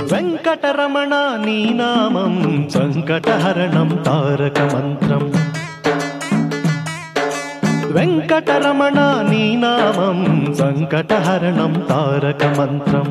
వెంకటరమణ నీ నామం సంకటహరణం తారక మంత్రం. వెంకటరమణ నీ నామం సంకటహరణం తారక మంత్రం.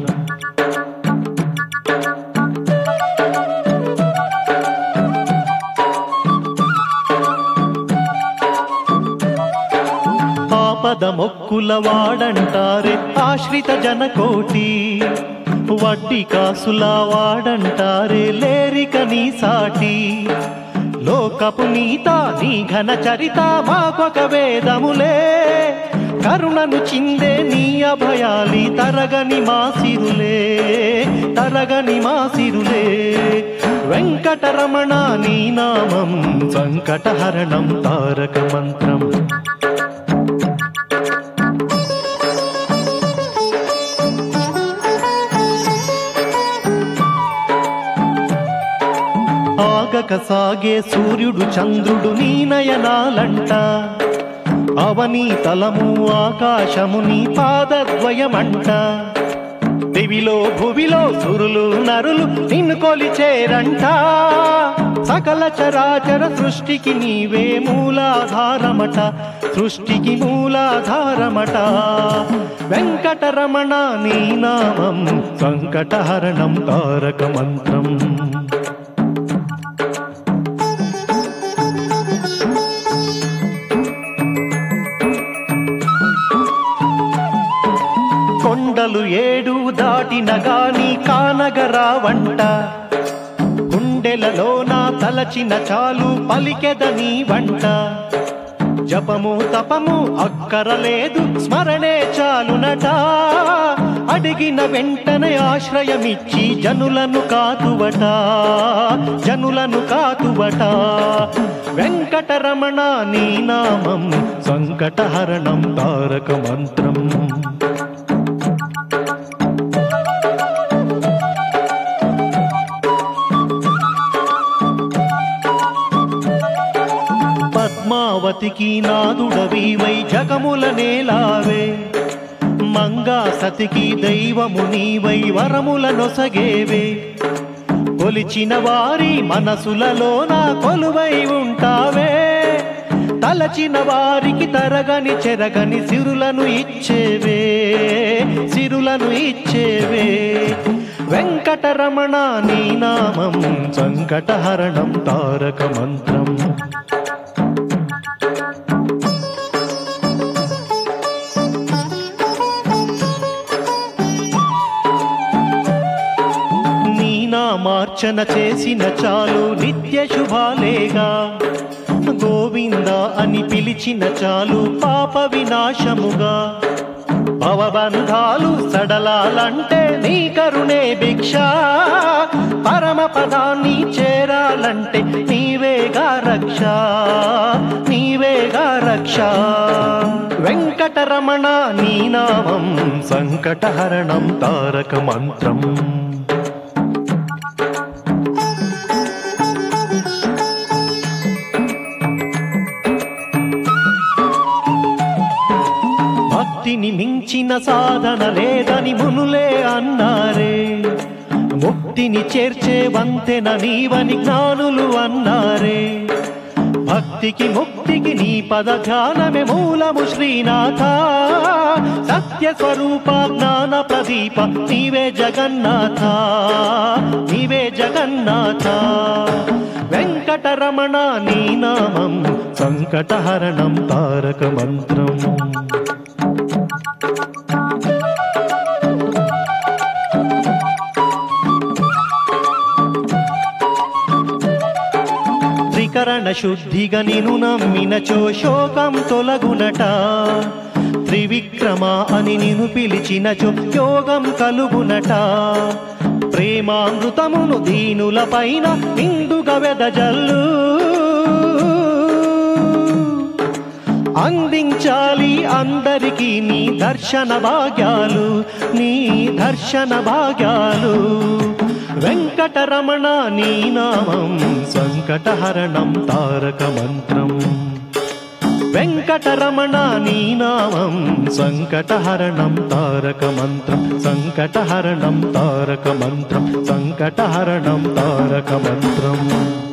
ఆపద మొక్కుల వాడంటారే ఆశ్రిత జనకోటి, వడ్డీ కాసుల వాడంటారే లేరిక నీ సాటి. లోకపు నీత నీ ఘన చరిత మాకొక వేదములే, కరుణను చిందే నీ అభయాలి తరగని మా సిరులే, తరగని మా సిరులే. వెంకటరమణ నీ నామం సంకటహరణం తారక మంత్రం. ఆగక సాగే సూర్యుడు చంద్రుడు నీ నయనాలంట, అవని తలము ఆకాశము నీ పాదద్వయమంట. దివిలో భువిలో సురులు నరులు నిన్ను కొలిచేరంట, సకల చరాచర సృష్టికి నీవే మూలాధారమట, సృష్టికి మూలాధారమట. వెంకటరమణ నీ నామం సంకటహరణం తారక మంత్రం. కొండలు ఏడు దాటిన గాని కానగరావంట, గుండెలలో నా తలచిన చాలు పలికెదని వంట. జపము తపము అక్కరలేదు స్మరణే చాలునట, అడిగిన వెంటనే ఆశ్రయమిచ్చి జనులను కాతువట, జనులను కాతువట. వెంకటరమణ నీ నామం సంకటహరణం తారక మంత్రం. పద్మావతికి నాదుడవీవై జగముల నేలావే, మంగా సతికి దైవము నీవై వరముల నొసగేవే. కొలిచిన వారి మనసులలో నా కొలువై ఉంటావే, తలచిన వారికి తరగని చెరగని సిరులను ఇచ్చేవే, సిరులను ఇచ్చేవే. వెంకటరమణ నీ నామం సంకటహరణం తారక మంత్రం. మార్చన చేసిన చాలు నిత్య శుభాలేగా, గోవింద అని పిలిచిన చాలు పాప వినాశముగా. భవబంధాలు సడలాలంటే నీ కరుణే భిక్ష, పరమ పదాన్ని చేరాలంటే నీవేగా రక్ష, నీవేగా రక్ష. వెంకటరమణ నీ నామం సంకటహరణం తారక మంత్రం. భక్తిని మించిన సాధన లేదని మునులే అన్నారే, ముక్తిని చేర్చే వంతెన నీవని జ్ఞానులు అన్నారే. భక్తికి ముక్తికి నీ పద ధ్యానమే మూలము శ్రీనాథ, సత్య స్వరూప జ్ఞాన ప్రదీప నీవే జగన్నాథ, నీవే జగన్నాథ. వెంకటరమణ నీ నామం సంకటహరణం తారక మంత్రం. త్రికరణ శుద్ధిగా నిను నమ్మినచో శోకం తొలగునట, త్రివిక్రమ అని నిను పిలిచినచో యోగం కలుగునట. ప్రేమామృతమును దీనుల పైన నిండుగా వెదజల్లు, అందించాలి అందరికీ నీ దర్శన భాగ్యాలు, నీ దర్శన భాగ్యాలు. వెంకటరమణ నీ నామం సంకటహరణం తారక మంత్రం. వెంకటరమణ నీ నామం సంకటహరణం తారక మంత్రం సంకటహరణం తారక మంత్రం సంకటహరణం తారక మంత్రం